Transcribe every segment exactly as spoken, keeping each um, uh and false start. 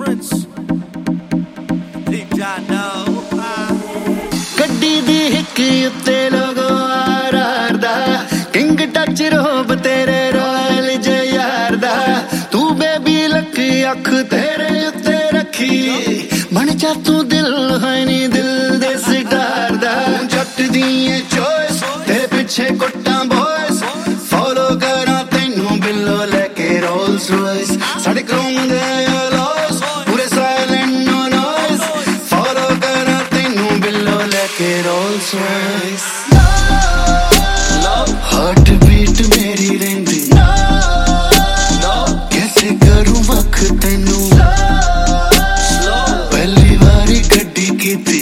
ਗੱਡੀ ਦੀ ਹਿੱਕ ਉੱਤੇ ਲੋਗੋ ਆਰ ਦਾ ਕਿੰਗ ਟੱਚ ਰੋਬ ਤੇਰੇ ਰਾਇਲ ਜੇ ਯਾਰ ਦਾ ਤੂੰ ਬੇਬੀ ਲੱਕ ਅੱਖ ਤੇਰੇ ਉੱਤੇ ਰੱਖੀ ਬਣ ਜਾ ਤੂੰ ਦਿਲ ਹੈ ਨੀ ਦਿਲ ਦੇ ਸਿਤਾਰ ਦਾ ਜੱਟ ਦੀ ਏ ਚੋਇਸ ਤੇਰੇ ਪਿੱਛੇ ਕੁੱਟਾਂ ਬੋਇਸ ਫੋਲੋ ਕਰਾਂ ਤੈਨੂੰ ਬਿੱਲੋ ਲੈ ਕੇ ਰੋਲਸ ਰੋਇਸ ਸਾਡੇ ਕ੍ਰੋਮ ਦੇ ਲੋਸ ਪੂਰੇ ਸਾਇਲੈਂਟ ਨੋ ਨੋਇਸ ਫੋਲੋ ਕਰਾਂ ਤੈਨੂੰ ਬਿੱਲੋ ਲੈ ਕੇ ਰੋਲਸ ਰੋਇਸ ਹਾਰਟ ਬੀਟ ਮੇਰੀ ਰਹਿੰਦੀ कैसे करूं वख तेनू पहली बारी गड्डी कीती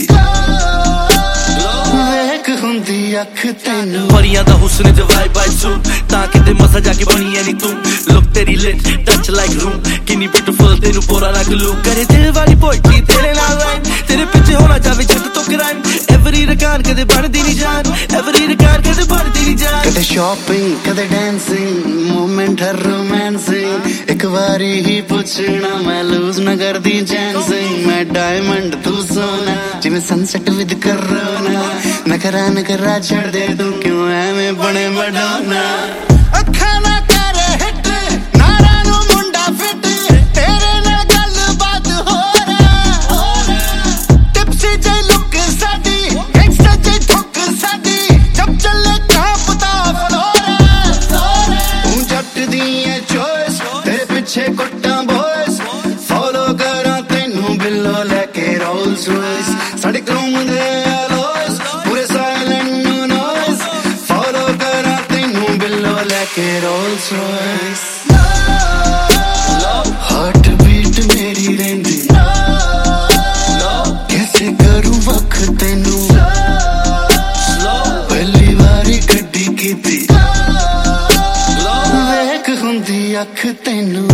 वेख हुंदी अख तेनू परियां दा हुस्न च वाइब बाई सू तां किते मसा जाके बनी ऐ नी तू लुक तेरी लिट टच लाइक रूम किन्नी ब्यूटीफुल तेनू पूरा रख लू करे दिल वाली पोइट्री तेरे नाल राइम तेरे पीछे होना जावे जट तो क्राइम एवरी रिकॉर्ड कदे बनदी नी जान एवरी रिकॉर्ड कदे बनदी नी जान कदे शॉपिंग कदे डांसिंग मोमेंट हर रोमांसिंग एक बारी ही पूछना मैं लूज न कर दी चैंसिंग मैं डायमंड तू सोना जिवें सनसेट विद करोना नखरा नखरा छड़ दे तू क्यों ऐवें बने मडोना अखा ना करे हिट नारा नू मुंडा फिट तेरे नाल गल बात हो रहा टिप्सी जे लुक साडी गैंगस्टर जे ठुक साडी जब चले कांपदा फ्लोरा तू जट दी ए चॉइस तेरे पीछे कुट्टां बॉयज फॉलो करा तैनू बिल्लो लेके रोल्स रॉयस साडे क्रोम दे लोस पूरे साइलेंट नो नॉइस फॉलो करा तैनू बिल्लो लेके रोल्स रॉयस हार्ट बीट मेरी रहंदी कैसे करूं वख तैनू पहली बारी गड्डी कीती वेख हुंदी अख तैनू